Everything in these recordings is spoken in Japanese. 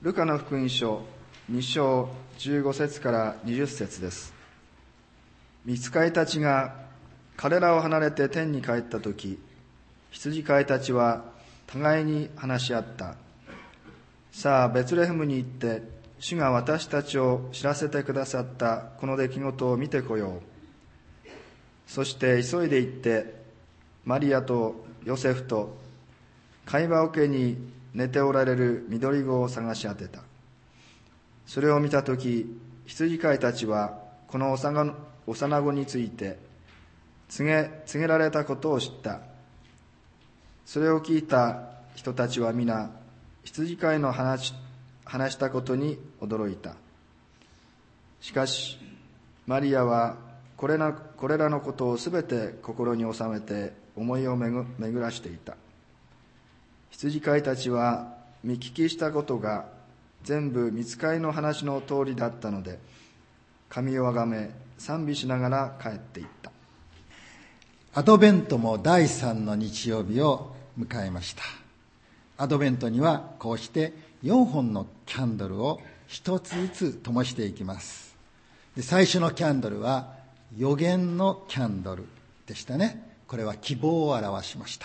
ルカの福音書2章15節から20節です。御使いたちが彼らを離れて天に帰ったとき、羊飼いたちは互いに話し合った。さあ、ベツレヘムに行って、主が私たちを知らせてくださったこの出来事を見てこよう。そして急いで行って、マリアとヨセフと会話桶に寝ておられる緑子を探し当てた。それを見たとき、羊飼いたちはこの幼子について告げられたことを知った。それを聞いた人たちは皆、羊飼いの話したことに驚いた。しかし、マリアはこれらのことをすべて心に収めて思いを巡らしていた。羊飼いたちは見聞きしたことが全部御使いの話の通りだったので、神をあがめ賛美しながら帰っていった。 アドベントも第3の日曜日を迎えました。アドベントにはこうして4本のキャンドルを一つずつ灯していきます。で、最初のキャンドルは予言のキャンドルでしたね。これは希望を表しました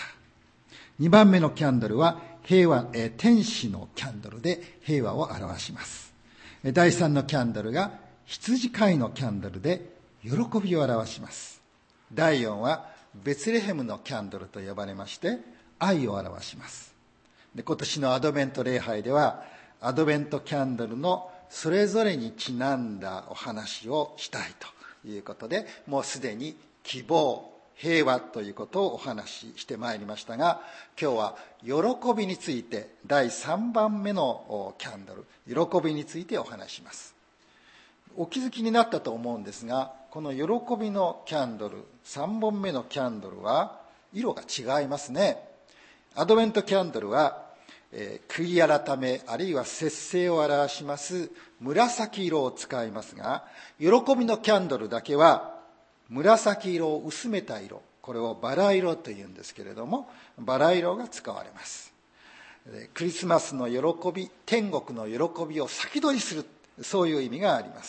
。2番目のキャンドルは天使のキャンドルで平和を表します。第3のキャンドルが羊飼いのキャンドルで喜びを表します。第4はベツレヘムのキャンドルと呼ばれまして愛を表します。で、今年のアドベント礼拝ではアドベントキャンドルのそれぞれにちなんだお話をしたいということで、もうすでに希望、平和ということをお話ししてまいりましたが、今日は喜びについて第3番目のキャンドル、喜びについてお話します。お気づきになったと思うんですが、この喜びのキャンドル、3本目のキャンドルは色が違いますね。アドベントキャンドルは、悔い改めあるいは節制を表します紫色を使いますが、喜びのキャンドルだけは紫色を薄めた色、これをバラ色というんですけれども、バラ色が使われます。クリスマスの喜び、天国の喜びを先取りする、そういう意味があります。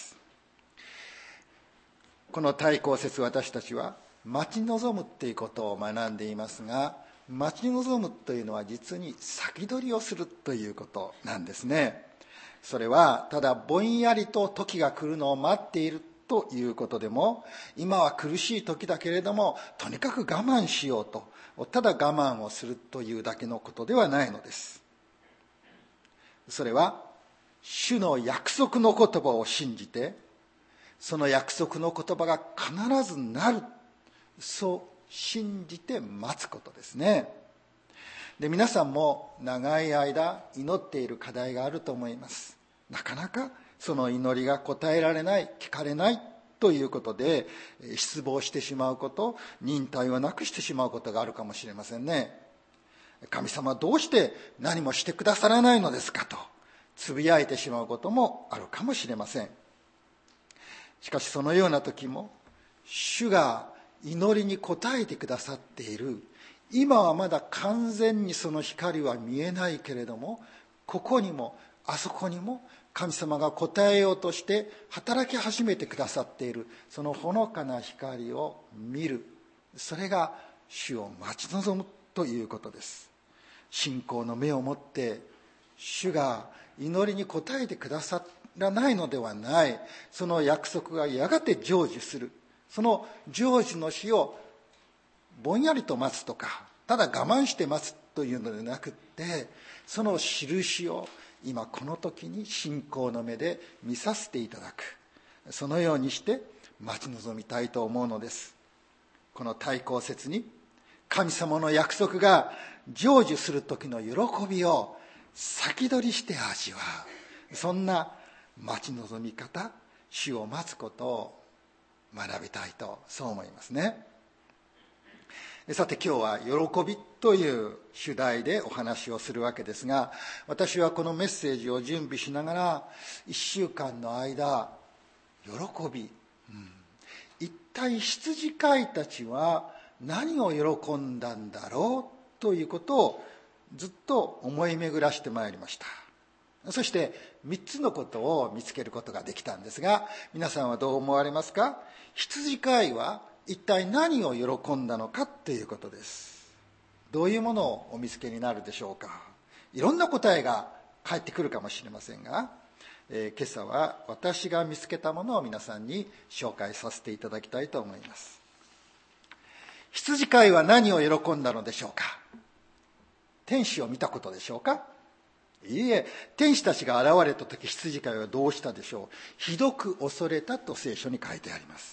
この大公節、私たちは待ち望むっていうことを学んでいますが、待ち望むというのは実に先取りをするということなんですね。それはただぼんやりと時が来るのを待っているということでも、今は苦しい時だけれどもとにかく我慢しようと、ただ我慢をするというだけのことではないのです。それは主の約束の言葉を信じて、その約束の言葉が必ずなる、そう信じて待つことですね。で、皆さんも長い間祈っている課題があると思います。なかなかその祈りが答えられない、聞かれないということで失望してしまうこと、忍耐をなくしてしまうことがあるかもしれませんね。神様どうして何もしてくださらないのですかとつぶやいてしまうこともあるかもしれません。しかしそのような時も主が祈りに応えてくださっている、今はまだ完全にその光は見えないけれども、ここにもあそこにも神様が応えようとして働き始めてくださっている、そのほのかな光を見る、それが主を待ち望むということです。信仰の目を持って主が祈りに応えてくださらないのではない、その約束がやがて成就する、その成就の日をぼんやりと待つとか、ただ我慢して待つというのでなくって、その印を今この時に信仰の目で見させていただく、そのようにして待ち望みたいと思うのです。この大公節に神様の約束が成就する時の喜びを先取りして味わう、そんな待ち望み方、主を待つことを学びたいと、そう思いますね。さて、今日は喜びという主題でお話をするわけですが、私はこのメッセージを準備しながら1週間の間、喜び、一体羊飼いたちは何を喜んだんだろうということをずっと思い巡らしてまいりました。 そして3つのことを見つけることができたんですが、皆さんはどう思われますか？羊飼いは一体何を喜んだのかということです。どういうものをお見つけになるでしょうか？いろんな答えが返ってくるかもしれませんが、今朝は私が見つけたものを皆さんに紹介させていただきたいと思います。羊飼いは何を喜んだのでしょうか？天使を見たことでしょうか？いいえ、天使たちが現れた時、羊飼いはどうしたでしょう？ひどく恐れたと聖書に書いてあります。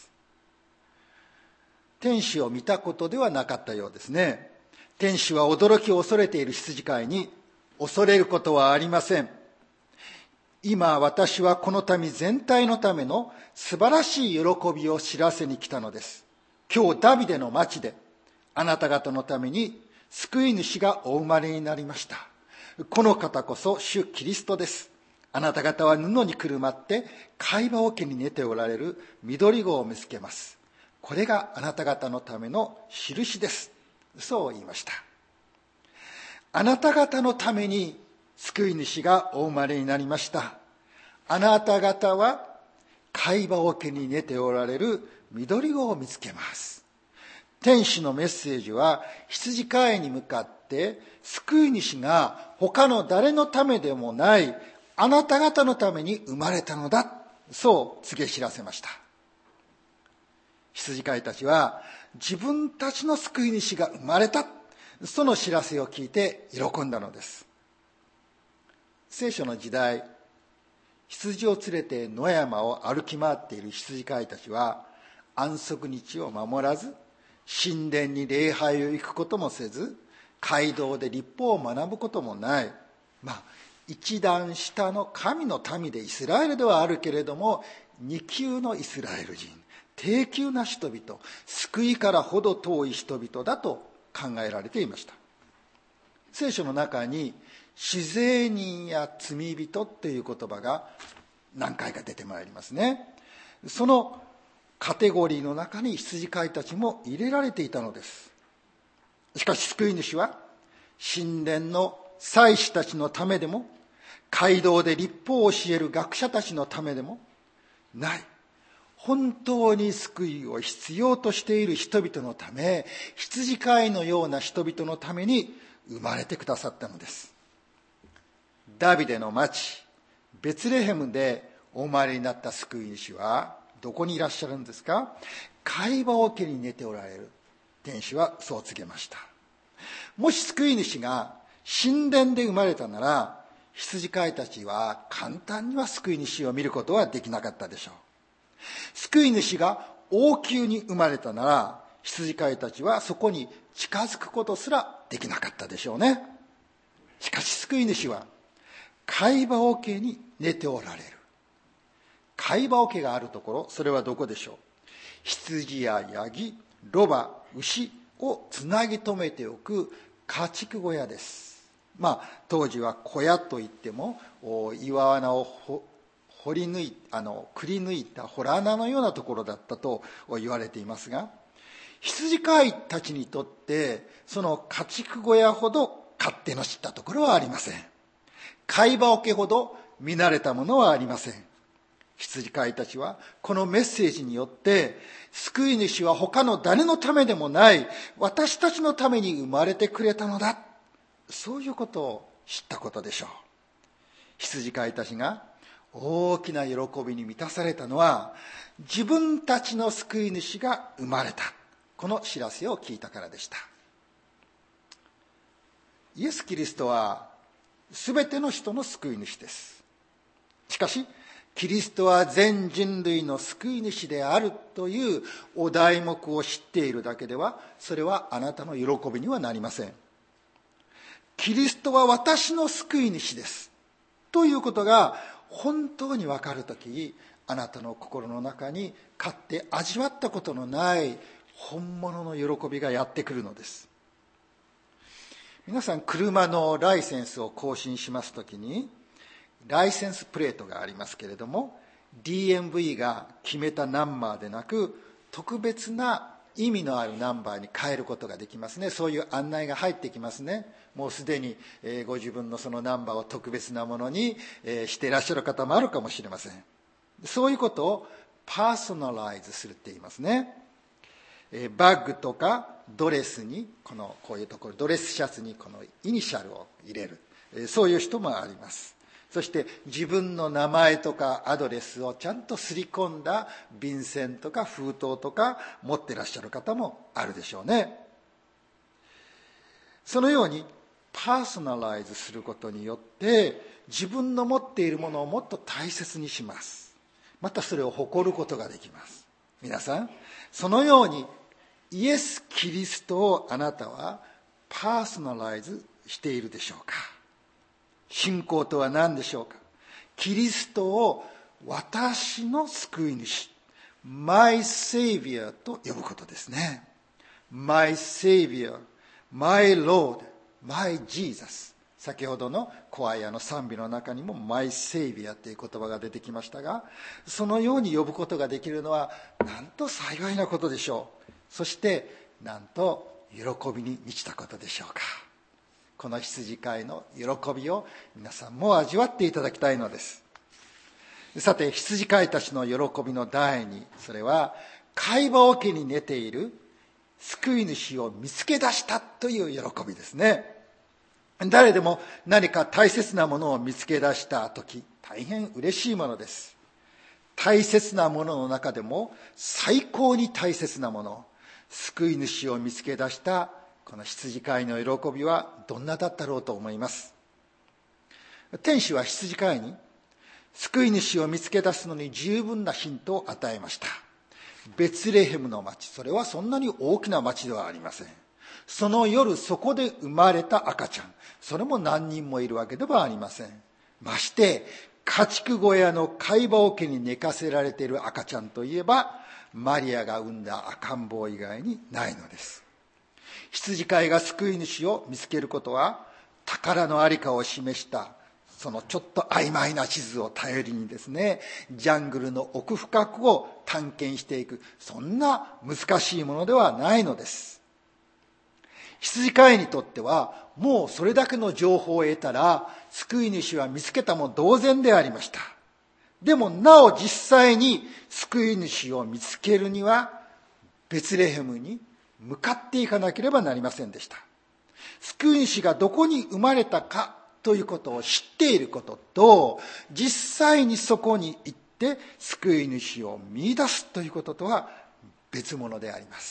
天使を見たことではなかったようですね。天使は驚きを恐れている羊飼いに、恐れることはありません。今私はこの民全体のための素晴らしい喜びを知らせに来たのです。今日ダビデの町であなた方のために救い主がお生まれになりました。この方こそ主キリストです。あなた方は布にくるまって貝羽桶に寝ておられる緑子を見つけます。これがあなた方のための印です。そう言いました。あなた方のために救い主がお生まれになりました。あなた方は貝羽桶に寝ておられる緑子を見つけます。天使のメッセージは羊飼いに向かって、救い主が他の誰のためでもないあなた方のために生まれたのだ、そう告げ知らせました。羊飼いたちは自分たちの救い主が生まれた、その知らせを聞いて喜んだのです。聖書の時代、羊を連れて野山を歩き回っている羊飼いたちは安息日を守らず、神殿に礼拝を行くこともせず、街道で律法を学ぶこともない、一段下の神の民でイスラエルではあるけれども、二級のイスラエル人、低級な人々、救いからほど遠い人々だと考えられていました。聖書の中に至税人や罪人という言葉が何回か出てまいりますね。そのカテゴリーの中に羊飼いたちも入れられていたのです。しかし救い主は神殿の祭司たちのためでも、街道で律法を教える学者たちのためでもない、本当に救いを必要としている人々のため、羊飼いのような人々のために生まれてくださったのです。ダビデの町ベツレヘムでお生まれになった救い主はどこにいらっしゃるんですか？貝羽桶に寝ておられる。天使はそう告げました。もし救い主が神殿で生まれたなら、羊飼いたちは簡単には救い主を見ることはできなかったでしょう。救い主が王宮に生まれたなら、羊飼いたちはそこに近づくことすらできなかったでしょうね。しかし救い主は貝羽桶に寝ておられる。貝羽桶があるところ、それはどこでしょう？羊やヤギ、ロバ、牛をつなぎ止めておく家畜小屋です。当時は小屋といっても岩穴をくり抜いた洞穴のようなところだったと言われていますが、羊飼いたちにとってその家畜小屋ほど勝手の知ったところはありません。貝羽桶ほど見慣れたものはありません。羊飼いたちはこのメッセージによって、救い主は他の誰のためでもない私たちのために生まれてくれたのだ、そういうことを知ったことでしょう。羊飼いたちが大きな喜びに満たされたのは、自分たちの救い主が生まれた、この知らせを聞いたからでした。イエス・キリストはすべての人の救い主です。しかしキリストは全人類の救い主であるというお題目を知っているだけでは、それはあなたの喜びにはなりません。キリストは私の救い主ですということが本当に分かるとき、あなたの心の中にかつて味わったことのない本物の喜びがやってくるのです。皆さん、車のライセンスを更新しますときにライセンスプレートがありますけれども、 DMV が決めたナンバーでなく特別な意味のあるナンバーに変えることができますね。そういう案内が入ってきますね。もうすでにご自分のそのナンバーを特別なものにしていらっしゃる方もあるかもしれません。そういうことをパーソナライズするって言いますね。バッグとかドレスにこういうところ、ドレスシャツにこのイニシャルを入れる、そういう人もあります。そして自分の名前とかアドレスをちゃんと刷り込んだ便箋とか封筒とか持ってらっしゃる方もあるでしょうね。そのようにパーソナライズすることによって自分の持っているものをもっと大切にします。またそれを誇ることができます。皆さん、そのようにイエス・キリストをあなたはパーソナライズしているでしょうか。信仰とは何でしょうか。キリストを私の救い主、My Savior と呼ぶことですね。My Savior, My Lord, My Jesus。先ほどのコアヤの賛美の中にも My Savior という言葉が出てきましたが、そのように呼ぶことができるのはなんと幸いなことでしょう。そしてなんと喜びに満ちたことでしょうか。この羊飼いの喜びを皆さんも味わっていただきたいのです。さて、羊飼いたちの喜びの第二、それは飼い葉桶に寝ている救い主を見つけ出したという喜びですね。誰でも何か大切なものを見つけ出したとき、大変嬉しいものです。大切なものの中でも最高に大切なもの、救い主を見つけ出したこの羊飼いの喜びはどんなだったろうと思います。天使は羊飼いに救い主を見つけ出すのに十分なヒントを与えました。ベツレヘムの町、それはそんなに大きな町ではありません。その夜そこで生まれた赤ちゃん、それも何人もいるわけではありません。まして家畜小屋の飼い葉桶に寝かせられている赤ちゃんといえばマリアが産んだ赤ん坊以外にないのです。羊飼いが救い主を見つけることは宝の在りかを示したそのちょっと曖昧な地図を頼りにですね、ジャングルの奥深くを探検していく、そんな難しいものではないのです。羊飼いにとってはもうそれだけの情報を得たら救い主は見つけたも同然でありました。でもなお実際に救い主を見つけるにはベツレヘムに向かっていかなければなりませんでした。救い主がどこに生まれたかということを知っていることと、実際にそこに行って救い主を見出すということとは別物であります。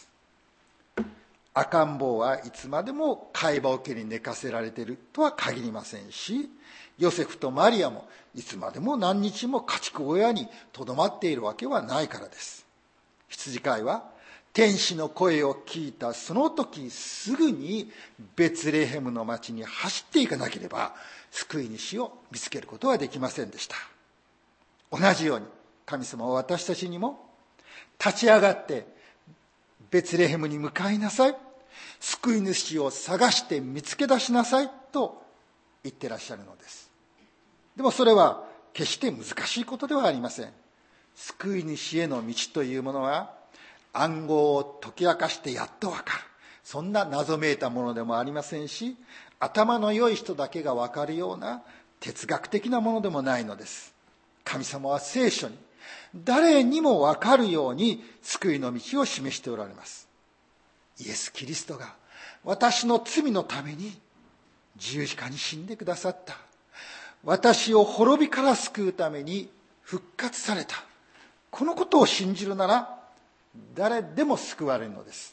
赤ん坊はいつまでも飼い葉桶に寝かせられているとは限りませんし、ヨセフとマリアもいつまでも何日も家畜小屋にとどまっているわけはないからです。羊飼いは天使の声を聞いたその時すぐにベツレヘムの町に走っていかなければ救い主を見つけることはできませんでした。同じように神様は私たちにも立ち上がってベツレヘムに向かいなさい、救い主を探して見つけ出しなさいと言ってらっしゃるのです。でもそれは決して難しいことではありません。救い主への道というものは暗号を解き明かしてやっとわかる、そんな謎めいたものでもありませんし、頭の良い人だけがわかるような哲学的なものでもないのです。神様は聖書に誰にもわかるように救いの道を示しておられます。イエス・キリストが私の罪のために十字架に死んでくださった、私を滅びから救うために復活された、このことを信じるなら誰でも救われるのです。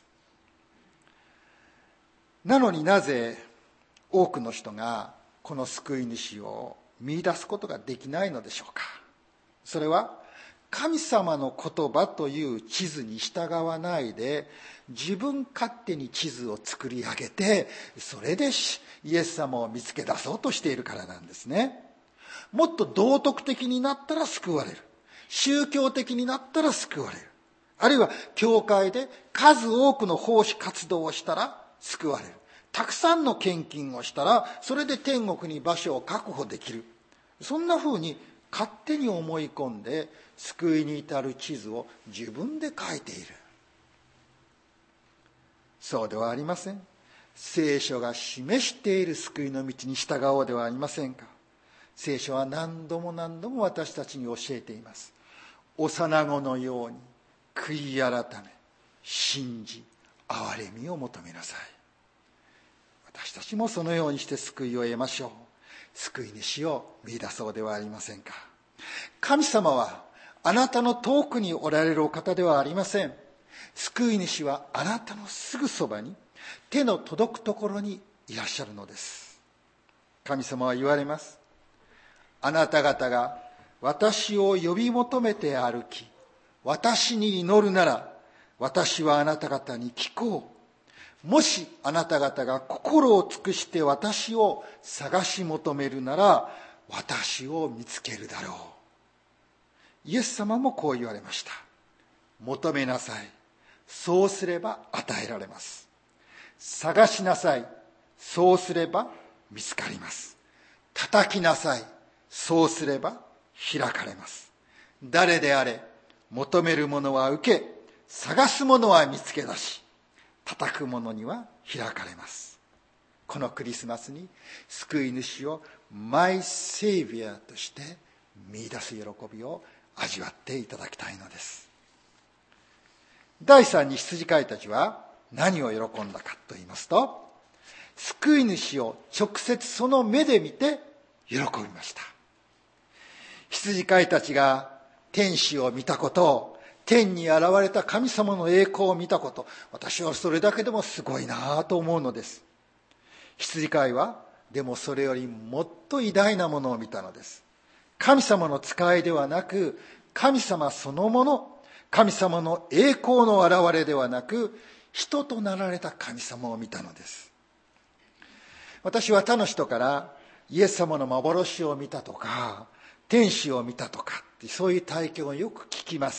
なのになぜ多くの人がこの救い主を見出すことができないのでしょうか。それは神様の言葉という地図に従わないで自分勝手に地図を作り上げて、それでイエス様を見つけ出そうとしているからなんですね。もっと道徳的になったら救われる、宗教的になったら救われる、あるいは教会で数多くの奉仕活動をしたら救われる、たくさんの献金をしたらそれで天国に場所を確保できる、そんなふうに勝手に思い込んで救いに至る地図を自分で書いている。 そうではありません。聖書が示している救いの道に従おうではありませんか。聖書は何度も何度も私たちに教えています。幼子のように悔い改め、信じ、憐れみを求めなさい。私たちもそのようにして救いを得ましょう。救い主を見出そうではありませんか。神様はあなたの遠くにおられるお方ではありません。救い主はあなたのすぐそばに、手の届くところにいらっしゃるのです。神様は言われます。あなた方が私を呼び求めて歩き、私に祈るなら、私はあなた方に聞こう。もしあなた方が心を尽くして私を探し求めるなら、私を見つけるだろう。イエス様もこう言われました。求めなさい。そうすれば与えられます。探しなさい。そうすれば見つかります。叩きなさい。そうすれば開かれます。誰であれ、求める者は受け、探す者は見つけ出し、叩く者には開かれます。このクリスマスに救い主をマイセイビアとして見出す喜びを味わっていただきたいのです。第3に羊飼いたちは何を喜んだかと言いますと、救い主を直接その目で見て喜びました。羊飼いたちが天使を見たこと、天に現れた神様の栄光を見たこと、私はそれだけでもすごいなと思うのです。羊飼いはでもそれよりもっと偉大なものを見たのです。神様の使いではなく、神様そのもの、神様の栄光の現れではなく、人となられた神様を見たのです。私は他の人からイエス様の幻を見たとか、天使を見たとか、そういう体験をよく聞きます。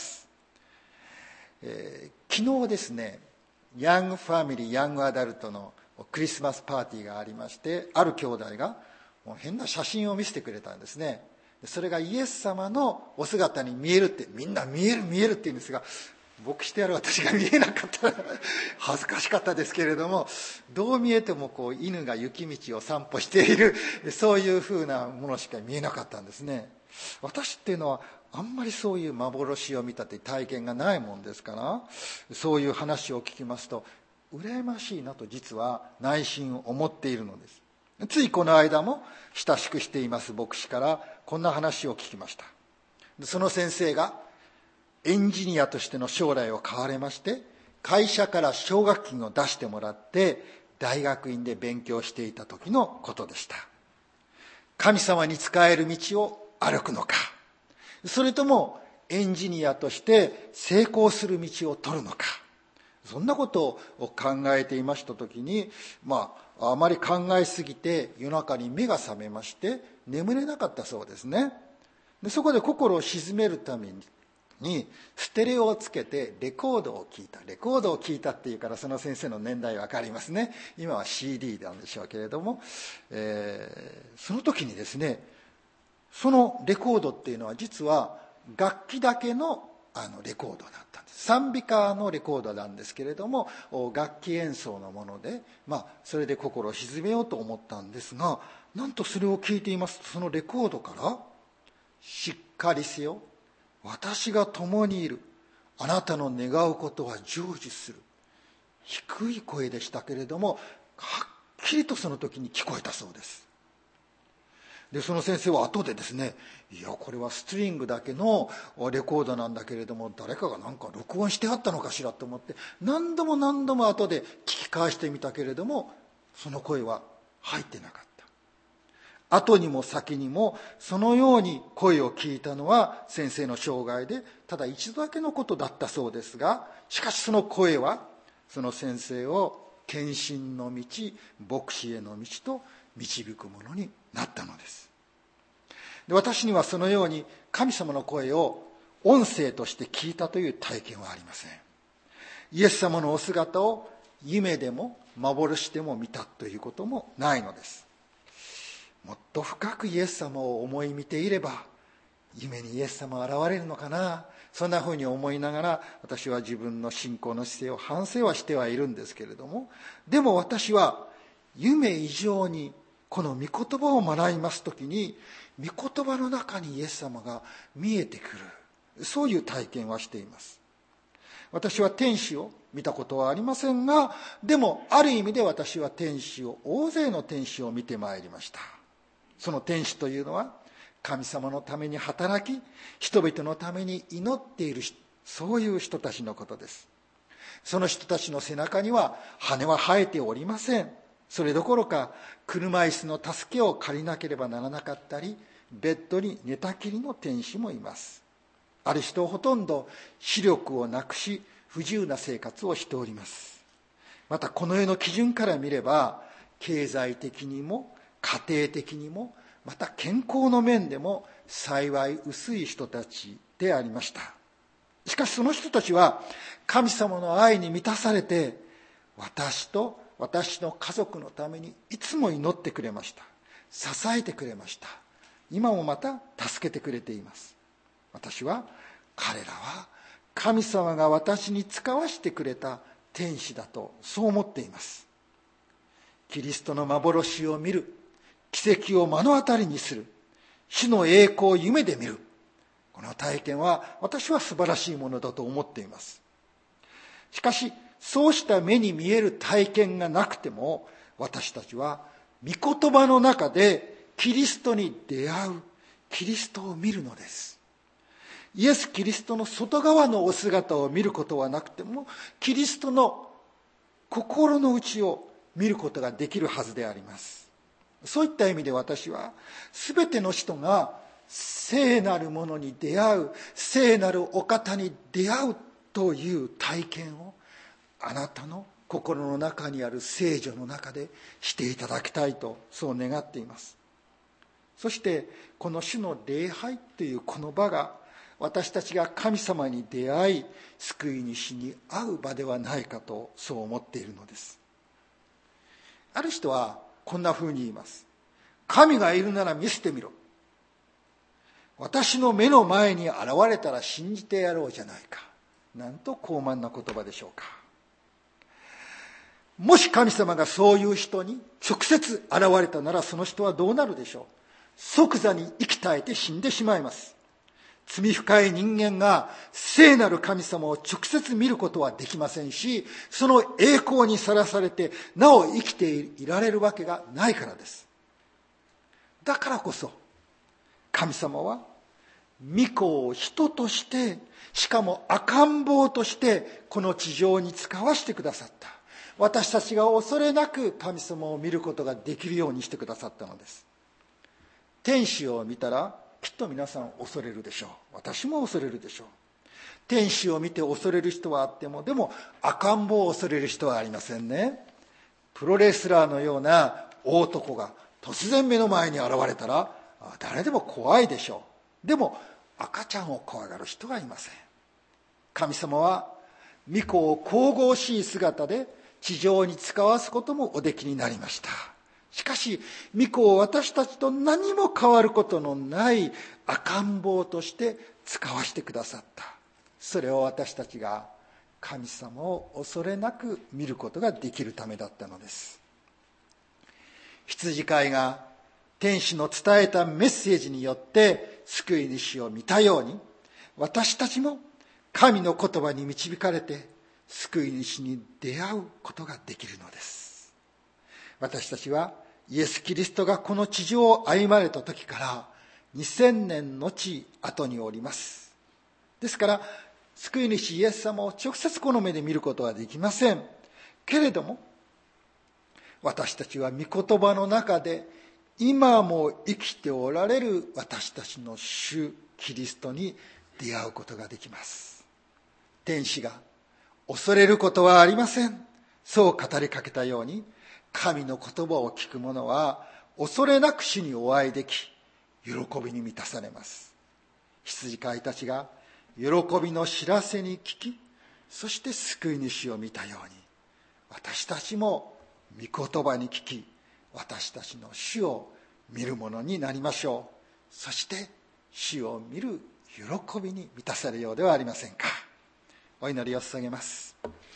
昨日ですね、ヤングファミリー、ヤングアダルトのクリスマスパーティーがありまして、ある兄弟がもう変な写真を見せてくれたんですね。それがイエス様のお姿に見えるって、みんな見える見えるって言うんですが、牧師である私が見えなかったら恥ずかしかったですけれども、どう見えてもこう犬が雪道を散歩している、そういうふうなものしか見えなかったんですね。私っていうのはあんまりそういう幻を見たって体験がないもんですから、そういう話を聞きますと羨ましいなと実は内心思っているのです。ついこの間も親しくしています牧師からこんな話を聞きました。その先生がエンジニアとしての将来を買われまして、会社から奨学金を出してもらって大学院で勉強していた時のことでした。神様に仕える道を歩くのか、それともエンジニアとして成功する道を取るのか、そんなことを考えていました時に、あまり考えすぎて夜中に目が覚めまして眠れなかったそうですね。でそこで心を静めるためにステレオをつけてレコードを聞いたっていうから、その先生の年代わかりますね。今は CD なんでしょうけれども、その時にですね、そのレコードっていうのは実は楽器だけのレコードだったんです。賛美歌のレコードなんですけれども、楽器演奏のもので、それで心を静めようと思ったんですが、なんとそれを聞いていますと、そのレコードからしっかりせよ、私が共にいる、あなたの願うことは成就する、低い声でしたけれどもはっきりとその時に聞こえたそうです。でその先生は後でですね、いやこれはストリングだけのレコードなんだけれども、誰かがなんか録音してあったのかしらと思って何度も後で聞き返してみたけれども、その声は入ってなかった。後にも先にもそのように声を聞いたのは先生の生涯でただ一度だけのことだったそうですが、しかしその声はその先生を献身の道、牧師への道と導くものになったのです。で私にはそのように神様の声を音声として聞いたという体験はありません。イエス様のお姿を夢でも幻でも見たということもないのです。もっと深くイエス様を思い見ていれば、 夢にイエス様現れるのかな、そんなふうに思いながら私は自分の信仰の姿勢を反省はしてはいるんですけれども、でも私は夢以上にこの御言葉を学びますときに、御言葉の中にイエス様が見えてくる、そういう体験はしています。私は天使を見たことはありませんが、でもある意味で私は大勢の天使を見てまいりました。その天使というのは神様のために働き、人々のために祈っている、そういう人たちのことです。その人たちの背中には羽は生えておりません。それどころか車椅子の助けを借りなければならなかったり、ベッドに寝たきりの天使もいます。ある人はほとんど視力をなくし不自由な生活をしております。またこの世の基準から見れば、経済的にも家庭的にもまた健康の面でも幸い薄い人たちでありました。しかしその人たちは神様の愛に満たされて、私と私の家族のためにいつも祈ってくれました。支えてくれました。今もまた助けてくれています。私は彼らは神様が私に使わしてくれた天使だと、そう思っています。キリストの幻を見る、奇跡を目の当たりにする、主の栄光を夢で見る、この体験は私は素晴らしいものだと思っています。しかしそうした目に見える体験がなくても、私たちは御言葉の中でキリストに出会う、キリストを見るのです。イエス・キリストの外側のお姿を見ることはなくても、キリストの心の内を見ることができるはずであります。そういった意味で私は、すべての人が聖なるものに出会う、聖なるお方に出会うという体験を、あなたの心の中にある聖女の中でしていただきたいと、そう願っています。そしてこの主の礼拝というこの場が、私たちが神様に出会い救い主に会う場ではないかと、そう思っているのです。ある人はこんなふうに言います。神がいるなら見せてみろ。私の目の前に現れたら信じてやろうじゃないか。なんと高慢な言葉でしょうか。もし神様がそういう人に直接現れたなら、その人はどうなるでしょう。即座に息絶えて死んでしまいます。罪深い人間が聖なる神様を直接見ることはできませんし、その栄光にさらされてなお生きていられるわけがないからです。だからこそ神様は御子を人として、しかも赤ん坊としてこの地上に使わしてくださった。私たちが恐れなく神様を見ることができるようにしてくださったのです。天使を見たらきっと皆さん恐れるでしょう。私も恐れるでしょう。天使を見て恐れる人はあっても、でも赤ん坊を恐れる人はありませんね。プロレスラーのような大男が突然目の前に現れたら誰でも怖いでしょう。でも赤ちゃんを怖がる人はいません。神様は御子を神々しい姿で地上に使わすこともおできになりました。しかし御子を私たちと何も変わることのない赤ん坊として使わしてくださった。それを私たちが神様を恐れなく見ることができるためだったのです。羊飼いが天使の伝えたメッセージによって救い主を見たように、私たちも神の言葉に導かれて救い主に出会うことができるのです。私たちはイエス・キリストがこの地上を歩まれた時から2000年のち後におります。ですから救い主イエス様を直接この目で見ることはできませんけれども、私たちは御言葉の中で今も生きておられる私たちの主キリストに出会うことができます。天使が恐れることはありません、そう語りかけたように、神の言葉を聞く者は恐れなく主にお会いでき喜びに満たされます。羊飼いたちが喜びの知らせに聞き、そして救い主を見たように、私たちも御言葉に聞き、私たちの主を見るものになりましょう。そして主を見る喜びに満たされようではありませんか。お祈りを捧げます。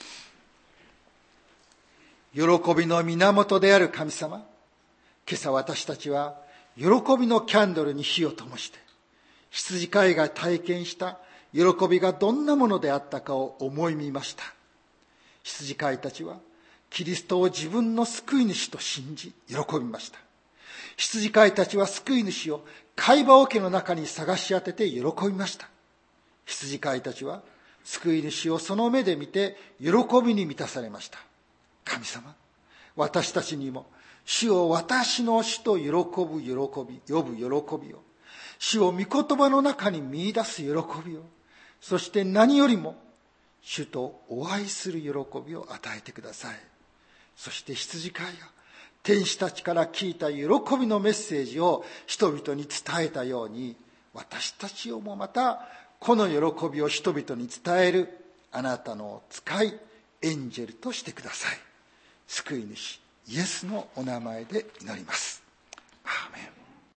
喜びの源である神様、今朝私たちは喜びのキャンドルに火を灯して、羊飼いが体験した喜びがどんなものであったかを思い見ました。羊飼いたちはキリストを自分の救い主と信じ喜びました。羊飼いたちは救い主を貝羽桶の中に探し当てて喜びました。羊飼いたちは救い主をその目で見て喜びに満たされました。神様、私たちにも主を私の主と呼ぶ喜びを、主を御言葉の中に見出す喜びを、そして何よりも主とお会いする喜びを与えてください。そして羊飼いが天使たちから聞いた喜びのメッセージを人々に伝えたように、私たちをもまたこの喜びを人々に伝えるあなたの使いエンジェルとしてください。救い主イエスのお名前で祈ります。アーメン。